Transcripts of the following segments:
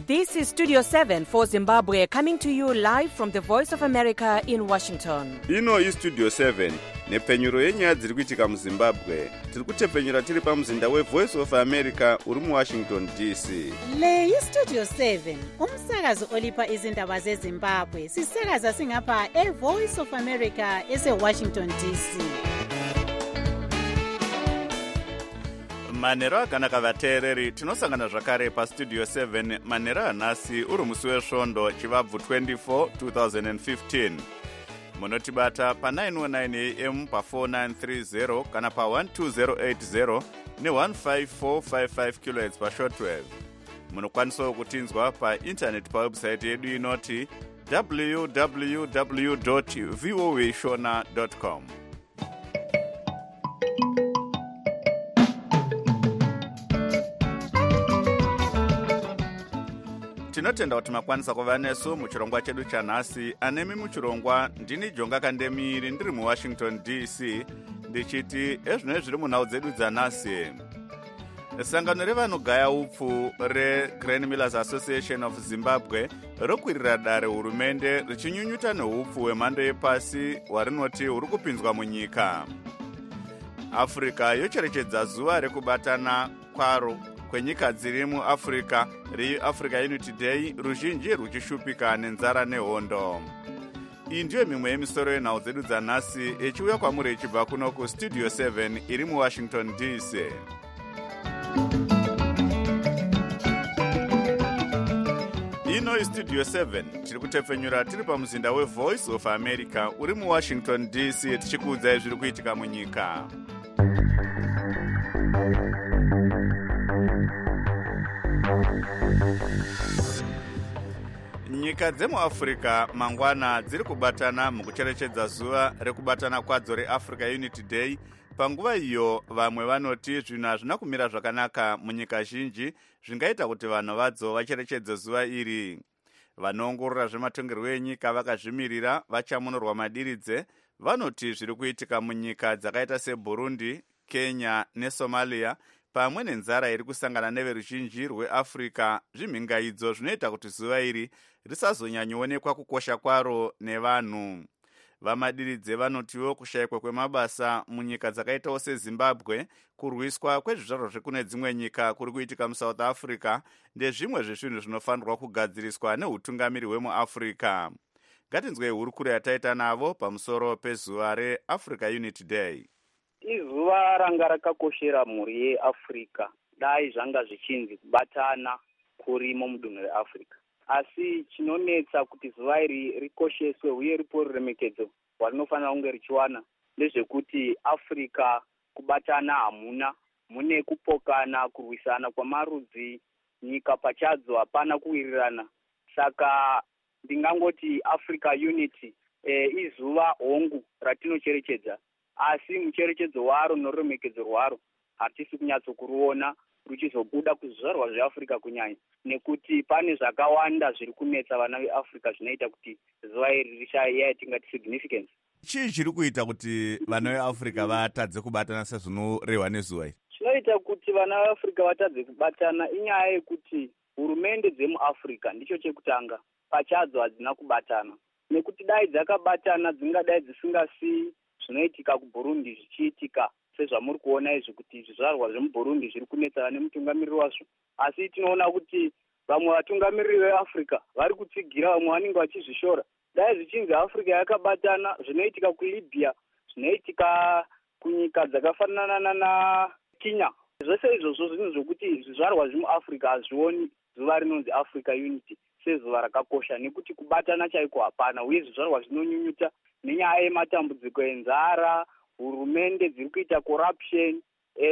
This is Studio 7 for Zimbabwe, coming to you live from the Voice of America in Washington. Ino is Studio 7, nepfenyuro yenyaya dziri kuitika muZimbabwe. Tiri kutepfenyura tiri pamuzinda weVoice of America uri muWashington DC. Le iStudio 7, umsakazo olipa izindaba zeZimbabwe. Sisakaza singapha eVoice of America eseWashington DC. Manero akanaka vateereri, tinosangana zvakare paStudio 7 manero anhasi uri musi wesvondo chivabvu 24 2015. Munotibata pa 919 AM pa 4930 kana pa 12080 ne 15455 kHz pa shortwave. Munokwanisawo kutinzwa pa internet pa website yedu inoti www.voashona.com. Tinotenda kuti makwanisa kuva nesu muchirongwa chedu chanhasi. Anemi muchirongwa ndini Jonga Kandemiri ndiri muWashington DC ndichiti ezvino zviri munhau dzedu dzanhasi. Sangano revanogaya upfu reGrain Millers Association of Zimbabwe rokwirira dare hurumende richinyunyuta neupfu hwemhando yepasi hwarinoti huri kupinzwa munyika. Africa yocherechedza zuva rekubatana kwaro kwenyika dziri muAfrica reAfrica Unity Day, ruzhinji ruchishupika nenzara nehondo. Iyi ndiyo mimwe yemisoro yenhau dzedu dzanhasi ichiuya kwamuri ichibva kuno kuStudio 7 iri muWashington DC. Ino iStudio 7 tiri kutepfenyura tiri pamuzinda weVoice of America uri muWashington DC tichikuudzai zviri kuitika munyika. Nyika dzemuAfrica mangwana dziri kubatana mukucherechedza zuva rekubatana kwadzo reAfrica Unity Day. Panguva iyo vamwe vanoti zvinhu hazvina kumira zvakanaka munyika zhinji zvingaita kuti vanhu vadzo vacherechedze zuva iri. Vanoongorora zvematongerwo enyika vakazvimirira vachamonorwa madiridze vanoti zviri kuitika munyika dzakaita seBurundi, Kenya neSomalia pamwe nenzara iri kusangana neveruzhinji rweAfrica zvimhingaidzo zvinoita kuti zuva iri risazonyanyoonekwa kukosha kwaro nevanhu. Vamadiridze vanotiwo kushayikwa kwemabasa munyika dzakaitawo seZimbabwe, kurwiswa kwezvizvarwa zvekune dzimwe nyika kuri kuitika muSouth Africa ndezvimwe zvezvinhu zvinofanirwa kugadziriswa neutungamiri hwemuAfrica. Ngatinzwei hurukuro yataita navo pamusoro pezuva reAfrica Unity Day. Izuva ranga rakakoshera mhuri yeAfrica, dai zvanga zvichinzi kubatana kurimo mudunhu reAfrica. Asi chinonetsa kuti zuva iri rikosheswe uye ripo ruremekedzo rwanofanira kunge richiwana ndezvekuti Africa kubatana hamuna, mune kupokana, kurwisana kwamarudzi, nyika pachadzo hapana kuwirirana. Saka ndingangoti Africa Unity izuva hongu ratinocherechedza, asi mucherechedzo waro noruremekedzo rwaro hatisi kunyatsokuruona ruchizobuda kuzvizvarwa zveAfrica kunyanya, nekuti pane zvakawanda zviri kunetsa vana veAfrica zvinoita kuti zuva iri rishaya tingati significance. Chii chiri kuita kuti vana veAfrica vatadze kubatana sezvinorehwa nezuva iri? Chinoita kuti vana veAfrica vatadze kubatana inyaya yekuti hurumende dzemuAfrica ndicho chekutanga pachadzo hadzina kubatana, nekuti dai dzakabatana dzingadai dzisingasiyi zvinoitika kuBurundi zvichiitika sezvamuri kuona izvi kuti zvizvarwa zvemuBurundi zviri kunetsa nemutungamiriri wazvo. Asi tinoona kuti vamwe vatungamiriri veAfrica vari kutsigira, vamwe vanenge vachizvishora. Dai zvichinzi Africa yakabatana, zvinoitika kuLibya, zvinoitika kunyika dzakafanana naKenya. Zvese izvozvo zvinhu zvokuti zvizvarwa zvemuAfrica hazvioni zuva rinonzi Africa Unity sezuva rakakosha, nekuti kubatana chaiko hapana, uye zvizvarwa zvinonyunyuta nenyaya yematambudziko enzara, hurumende dziri kuita corruption,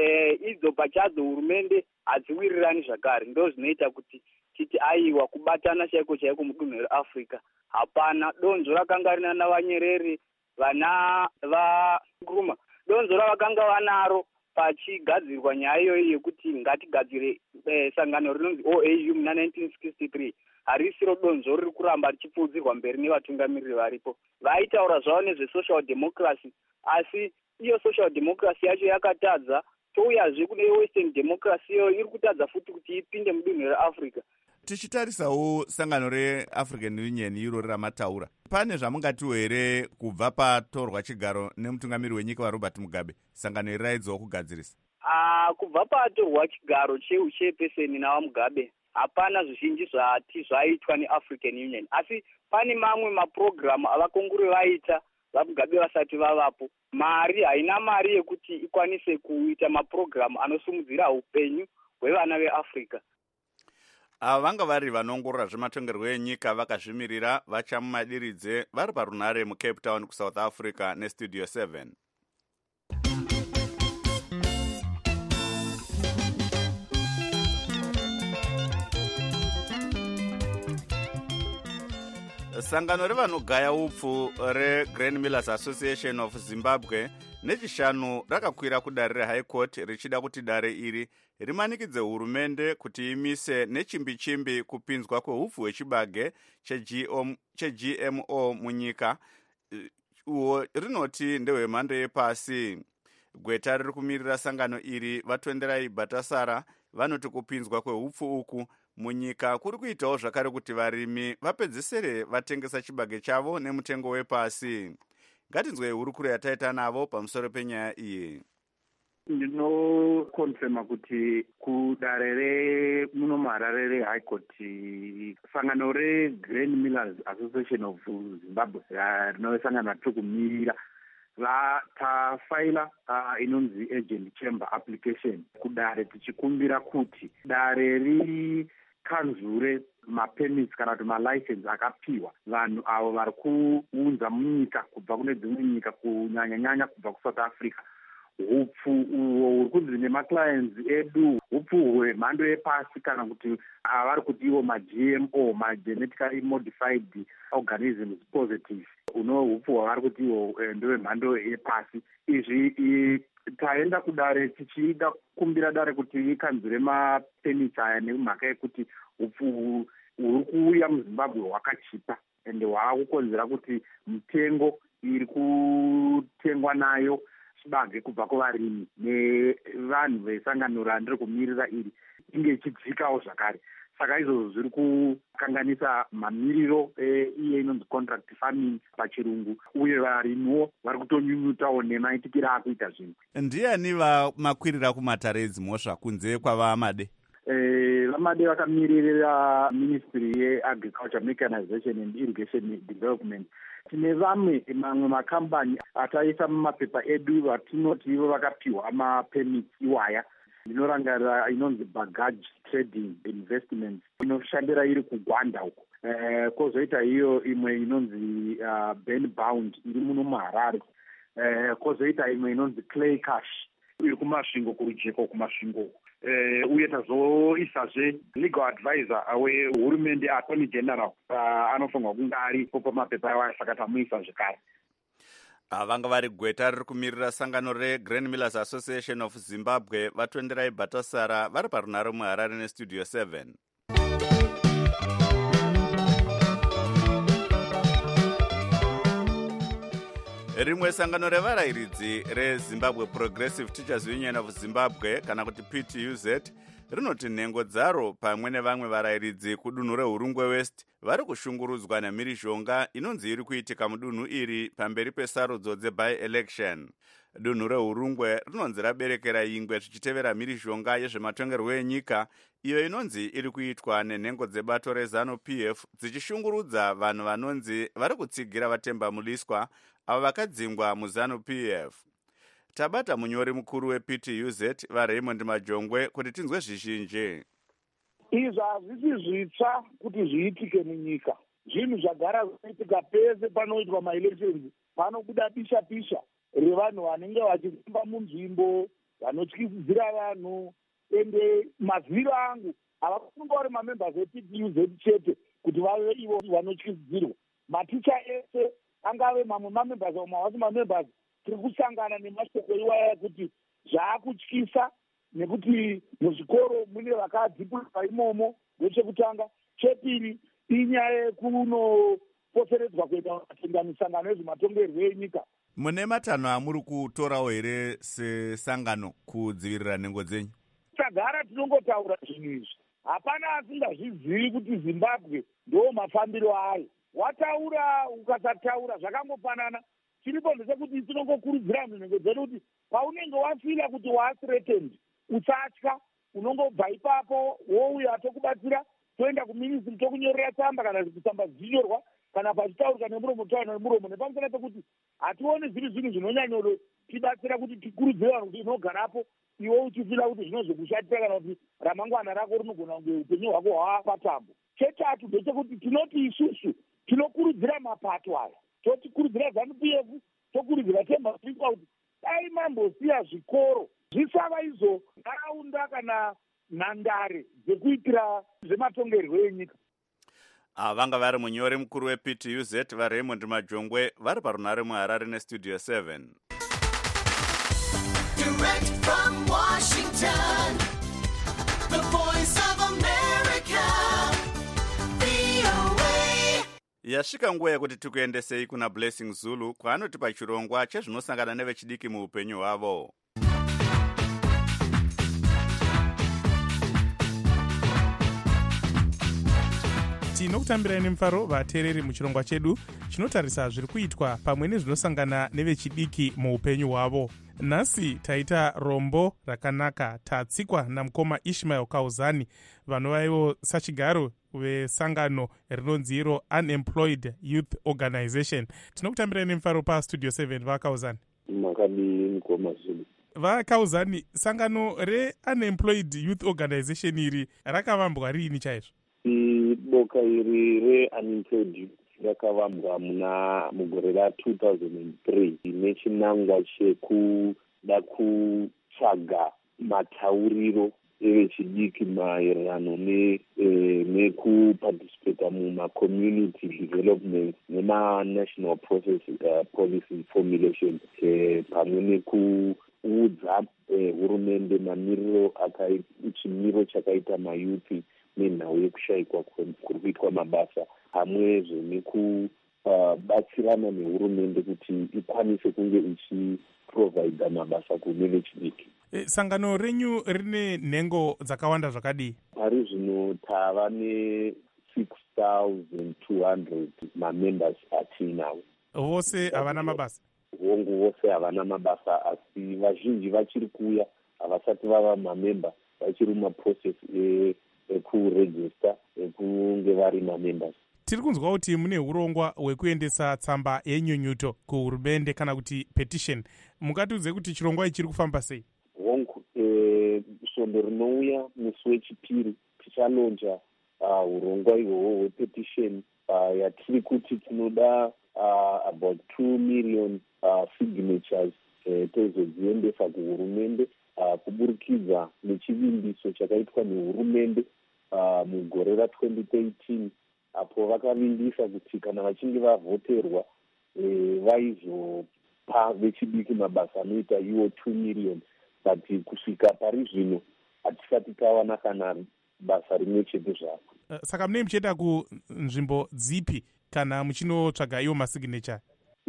idzo pachadzo hurumende hadziwirirani zvakare. Ndo zvinoita kuti titi aiwa kubatana chaiko chaiko mudunhu reAfrica hapana. Donzvo rakanga rina navanyerere, vana vaNkrumah, donzvo ravakanga vanaro pachigadzirwa nyaya iyoyi yekuti ngatigadzire sangano rinonzi OAU muna 1963 harisiro donzvo riri kuramba richipfuudzirwa mberi nevatungamiriri varipo. Vaitaura zvavo nezvesocial democracy, asi iyo social democracy yacho yakatadza. Touyazve kune western democracy iyo iri kutadza futi kuti ipinde mudunhu reAfrica. tichitarisawo sangano reAfrican Union iro ramataura, pane zvamungatiwo here kubva patorwa chigaro nemutungamiri wenyika waRobert Mugabe sangano iri raidzowo kugadzirisa? Kubva patorwa chigaro cheupeseni nawaMugabe hapana zvizhinji zvati zvaitwa neAfrican Union, asi pane mamwe mapurogiramu avakongore vaita vaMugabe vasati vavapo. Haina mari yekuti ikwanise kuita mapurogiramu anosimudzira upenyu hwevana veAfrica. Ava vanga vari vanoongorora zvematongerwo enyika vakazvimirira vachamumadiridze vari parunare muCape Town kuSouth Africa neStudio 7. Sangano revanogaya upfu reGrain Millers Association of Zimbabwe nechishanu rakakwira kudare reHigh Court richida kuti dare iri rimanikidze hurumende kuti imise nechimbi-chimbi kupinzwa kwehupfu hwechibage cheGMO munyika. Uwo rinoti ndehwemhando yepasi. Gweta riri kumirira sangano iri vaTwenderai Bhatasara vanoti kupinzwa kwehupfu uku munyika kuri kuitawo zvakare kuti varimi vapedzesere vatengesa chibage chavo nemutengo wepasi. Ngatinzwei hurukuro yataita navo pamusoro penyaya iyi. Ndinokonfirma kuti kudare remuno muHarare reHigh Court sangano reGrain Millers Association of Zimbabwe rinosangana tukumirira vatafaila inonzi agent chamber application kudare tichikumbira kuti dare rikanzure mapermits kana kuti malicense akapiwa vanhu avo vari kuunza munyika kubva kune dzimwe nyika kunyanya-nyanya kubva kuSouth Africa. Hupfu uho huri kunzi nemaclients edu hupfu hwemhando yepasi kana kuti avari kuti ivo maGMO, magenetically modified organisms positive, hupfu hwavari kuti ivo ndowemhando yepasi. Izvi taenda kudare tichida kukumbira dare kuti ikanzure mapermits aya nemhaka yekuti hupfu huri kuuya muZimbabwe hwakachipa ende hwakukonzera kuti mitengo iri kutengwa nayo chibage kubva kuvarimi nevanhu vesangano randiri kumirira iri inge ichidzikawo zvakare. Saka izvozvo zviri kukanganisa mamiriro iye inonzi contract farming pachirungu, uye varimiwo vari kutonyunyutawo nemaitikiro akuita zvinhu. Ndiani vamakwirira kumatare edzimhosva kunze kwavaMade? VaMade vakamirira Ministry yeAgriculture, Mechanization and Irrigation Development. Tine mamwe makambani ataisa mumapepa edu vatinoti ivo vakapiwa mapermits iwaya. Ndinorangarira inonzi Bagage Trading Investments inoshandira iri kuGwanda uko. Kozoita iyo imwe inonzi Benbound iri muno muHarare. Kozoita imwe inonzi Clay Cash iri kumasvingo kurujeko kumasvingo. Uye tazoisazve legal advisor wehurumende attorney general anofanirwa kunge aripo pamapepa ayo, saka tamuisa zvekare. Vanga vari gweta riri kumirira sangano reGrain Millers Association of Zimbabwe vaTwenderai Bhatasara vari parunare muHarare neStudio 7. Rimwe sangano revarayiridzi reZimbabwe Progressive Teachers Union of Zimbabwe kana kuti PTUZ rinoti nhengo dzaro pamwe nevamwe varayiridzi kudunhu reHurungwe West vari kushungurudzwa nemhirizhonga inonzi iri kuitika mudunhu iri pamberi pesarudzo dzeby-election. Dunhu reHurungwe rinonzi raberekera ingwe zvichitevera mhirizhonga yezvematongerwo enyika iyo inonzi iri kuitwa nenhengo dzebato reZANU-PF dzichishungurudza vanhu vanonzi vari kutsigira vatemba muliswa avo vakadzingwa muZANU-PF. Tabata munyori mukuru wePTUZ vaRaymond Majongwe kuti tinzwe zvizhinji. Izvi hazvisi zvitsva kuti zviitike munyika. Zvinhu zvagara zviitika pese panoitwa maelections, panobuda pisha-pisha revanhu vanenge vachifamba munzvimbo vanotyisidzira vanhu. Ende maziviro angu havakunge vari mamembers ePTUZ chete kuti vave ivo vanotyisidzirwa. Maticha ese angave mamwe mamembers au mavasi mamembers tiri kusangana nemashoko iwaya kuti zvaakutyisa nekuti muzvikoro mune vakadzipurwa imomo. Ndechekutanga. Chepiri inyaya yekunopoteredzwa kuita misangano yezvematongerwo enyika. Mune matanho amuri kutorawo here sesangano kudzivirira nhengo dzenyu? Tagara tinongotaura zvinhu izvi. hapana asingazvizivi kuti zimbabwe ndo mafambiro ayo. Wataura ukasataura zvakangofanana. Chiripo ndechekuti tinongokurudzira nhengo dzedu kuti paunenge wafila kuti wathreatened usatya, unongobva ipapo wouya tokubatsira, toenda kuministry tokunyorera tsamba kana kusamba zvinyorwa kana pachitaurika nemuromo taura nemuromo, nepamusana pekuti hationi zviri zvinhu zvinonyanyolo tibatsira kuti tikurudzire vanhu kuti inogarapo iwe uchifila kuti zvinozokushatira kana kuti ramangwana rako rinogona kunge upenyu hwako hwapatambo. Chetatu ndechekuti tinoti isusu tinokurudzira mapato aya, totikurudzira ZANU-PF, tokurudzira TEMBA-SVIKA kuti dai mambosiya zvikoro zvisava izvo nharaunda kana nhandare dzekuitira zvematongerwo enyika. Vanga vari munyori mukuru wePTUZ vaRaymond Majongwe vari parunare muHarare neStudio 7. Direct from Washington, the voice of America, VOA. Yasvika nguva yekuti tikuendesei kuna Blessing Zulu kwaanotipa chirongwa chezvinosangana nevechidiki muupenyu hwavo. Tinokutambirai nemufaro vateereri muchirongwa chedu chinotarisa zviri kuitwa pamwe nezvinosangana nevechidiki muupenyu hwavo. Nhasi taita rombo rakanaka tatsikwa namukoma Ishmael Kauzani vanovaivo sachigaro vesangano rinonzi iro Unemployed Youth Organization. Tinokutambirai nemufaro paStudio 7 vaKauzani. Makadii mukoma Zulu. VaKauzani, sangano reUnemployed Youth Organization iri rakavambwa riini chaizvo? Boka iri reUnemployed Youth rakavambwa mugore ra2003 nechinangwa chekuda kutsvaga matauriro evechidiki maererano nekuparticipata mumacommunity development nemanational policy formulation, pamwe nekuudza hurumende chimiro chakaita mayuthi nenhau yekushayikwa kuri kuitwa mabasa, pamwezve nekubatsirana nehurumende kuti ikwanise kunge ichiprovhaidha mabasa kune vechidiki. Sangano renyu rine nhengo dzakawanda zvakadii? Pari zvino tava ne6,200 mamembers atinawo. Vose havana mabasa? Hongu vose havana mabasa, asi vazhinji vachiri kuuya havasati vava mamemba, vachiri mumaprocess ekuregister ekunge vari mamembers. Tiri kunzwa kuti mune urongwa hwekuendesa tsamba yenyunyuto kuhurumende kana kuti petition. Mungatiudze kuti chirongwa ichi chiri kufamba sei? Hongu, svondo rinouya musi wechipiri tichalonja urongwa ihwohwo hwepetition yatiri kuti tinoda about 2 million signatures tozodziendesa kuhurumende kuburikidza nechivimbiso chakaitwa nehurumende mugore ra2013, apo vakavimbisa kuti kana vachinge vavhoterwa vaizopa vechidiki mabasa anoita iwo 2 million, but kusvika pari zvino hatisati tawana kana basa rimwe chete zvako. Saka mune muchienda kunzvimbo dzipi kana muchinotsvaga iwo masignature?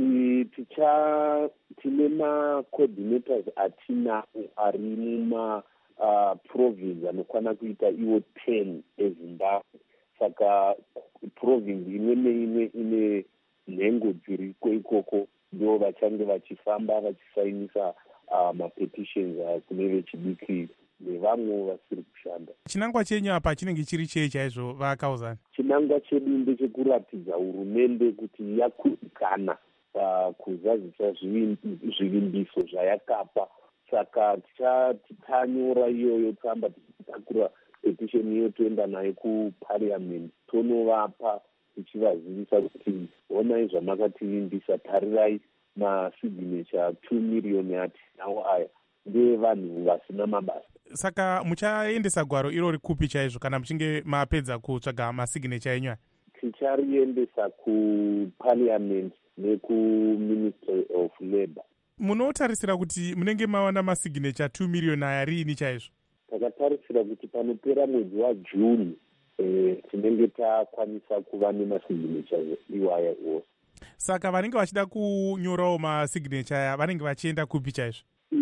Tine macoordinators atinawo ari mumaprovince anokwana kuita iwo 10 eZimbabwe. Saka province imwe neimwe ine nhengo dziriko ikoko, ndo vachange vachifamba vachisainisa mapetitions kune vechidiki nevamwe vasiri kushanda. Chinangwa chenyu apa chinenge chiri chei chaizvo vaKauzani? Chinangwa chedu ndechekuratidza hurumende kuti yakudikana kuzadzisa zvivimbiso zvayakapa. Saka tanyora iyoyo tsamba tichitakura petition iyo toenda nayo kuparliament, tonovapa tichivazivisa kuti onai zvamakativimbisa, tarirai masignature 2 million atinawo aya ndevanhu vasina mabasa. Saka muchaendesa gwaro irori kupi chaizvo kana muchinge mapedza kutsvaga masignature enyu? Tichariendesa kuparliament nekuministry of labour. Munotarisira kuti munenge mawana masignature 2 million aya riini chaizvo? Takatarisira kuti panopera mwedzi waJuni tinenge takwanisa kuva nemasignature iwaya ose. Saka vanenge vachida kunyorawo masignature aya vanenge vachienda kupi chaizvo?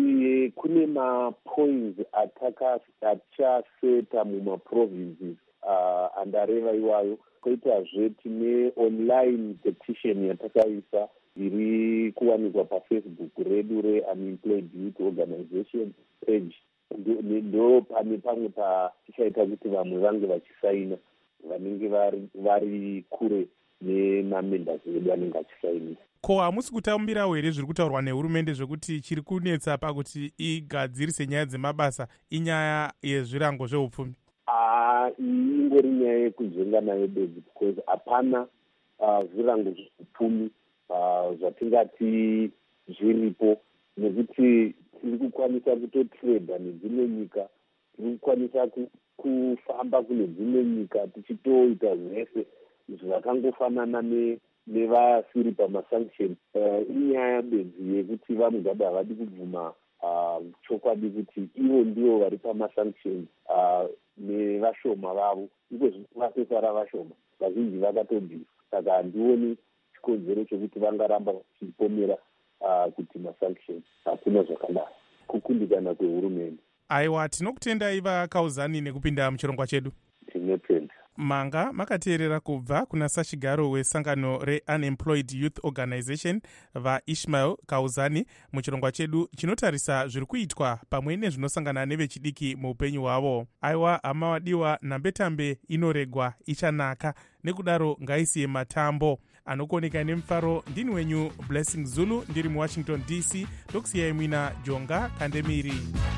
kune mapoints atachaseta mumaprovinces andareva iwayo. Koitazve tine online petition yatakaisa iri kuwanikwa pafacebook redu reUnemployed Youth Organization page. Ndo pane pamwe patichaita kuti vamwe vange vachisaina vanenge vari kure nemamembers vedu anenge achisaina. Ko hamusi kutambirawo here zviri kutaurwa nehurumende zvekuti chiri kunetsa pakuti igadzirise nyaya dzemabasa inyaya yezvirango zveupfumi? Iyi ingori nyaya yekuzenga nayo bedzi, because hapana zvirango zveupfumi zvatingati zviripo, nekuti tiri kukwanisa kutotreda nedzimwe nyika, tiri kukwanisa kufamba kune dzimwe nyika tichitoita zvese zvakangofanana nevasiri pamasanction. Inyaya bedzi yekuti vaMugabe havadi kubvuma chokwadi kuti ivo ndivo vari pamasanction nevashoma vavo, iko zvivasesara vashoma vazhinji vakatobvisa. Saka handioni chikodzero chokuti vangaramba vachipomera kuti masanction. Hakuna zvakanaka, kukundikana kwehurumende. Aiwa, tinokutendai vaKauzani nekupinda muchirongwa chedu. Tinotenda. Manga makateerera kubva kuna sachigaro wesangano reUnemployed Youth Organization vaIshmael Kauzani muchirongwa chedu chinotarisa zviri kuitwa pamwe nezvinosangana nevechidiki muupenyu hwavo. Aiwa hama wadiwa, nhambetambe inoregwa ichanaka, nekudaro ngaisiye matambo. Anokuoneka nemufaro ndini wenyu Blessing Zulu, ndiri muWashington DC, ndokusiyai mwina Jonga Kandemiri.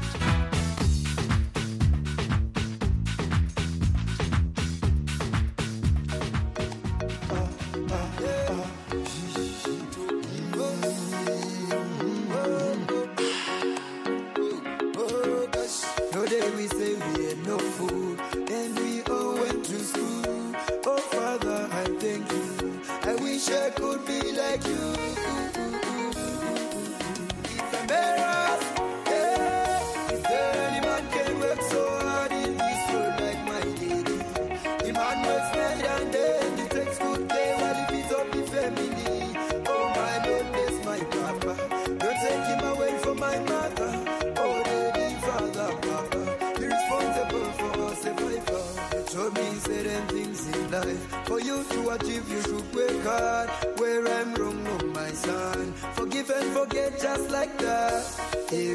For you to achieve, you should work hard. Where I'm wrong, oh my son, forgive and forget just like that. Hey,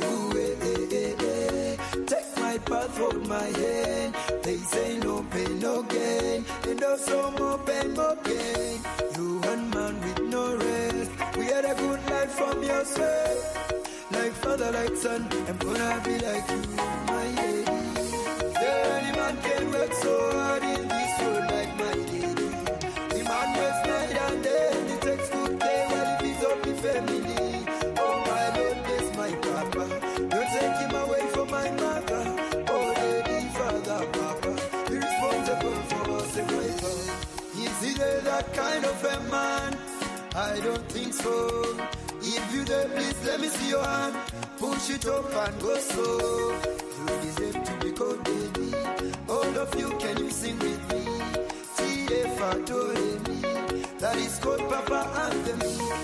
take my path, hold my hand. They say no pain, no gain, and also more pain, more gain. You one man with no rest. We had a good life from yourself, like father, like son. I'm gonna be like you, my lady. Any man can work so hard in this world like my lady. The man works night and day, he takes good care while he feeds up the family. Oh my Lord, bless my papa. Don't take him away from my mother. Oh lady, father, papa, be responsible for us and my God. Is he that kind of a man? I don't think so. If you there, please let me see your hand. Push it up and go slow. You deserve to be called baby. All of you, can you sing with me? T-F-A-D-O-R-E-M-I. That is called Papa Anthem.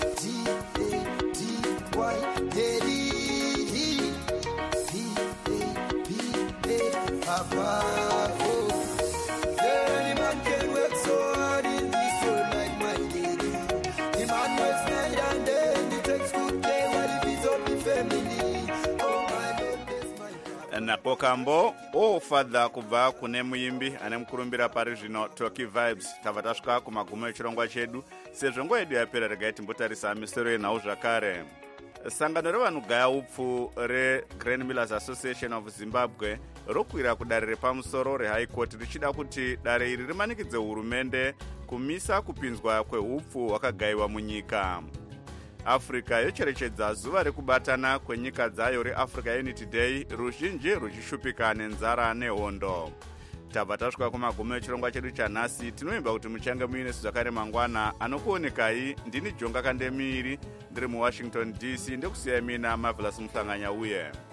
T-A-D-Y P-A-P-A Papa. Oh, any man can work so hard in this world like my lady. The man works night and day, and he takes good care while he feeds up the family. Oh my goodness, my God. Nako kambo ofadha kubva kune muimbi anemukurumbira pari zvino Toki Vibes. Tava tasvika kumagumo echirongwa chedu, sezvo nguva yedu yapera. Regai timbotarisa misoro yenhau zvakare. Sangano revanhugaya upfu reGrain Millers Association of Zimbabwe rokwira kudare repamusoro reHigh Court richida kuti dare iri rimanikidze hurumende kumisa kupinzwa kweupfu hwakagayiwa munyika. Africa yocherechedza zuva rekubatana kwenyika dzayo reAfrica Unity Day, ruzhinji ruchishupika nenzara nehondo. Tabva tasvika kumagumo echirongwa chedu chanhasi. Tinoimba kuti muchange muine zvakare mangwana. Anokuonekai ndini Jonga Kandemiri, ndiri muWashington DC, ndekusiyai mina Marvelous Muhlanganya uye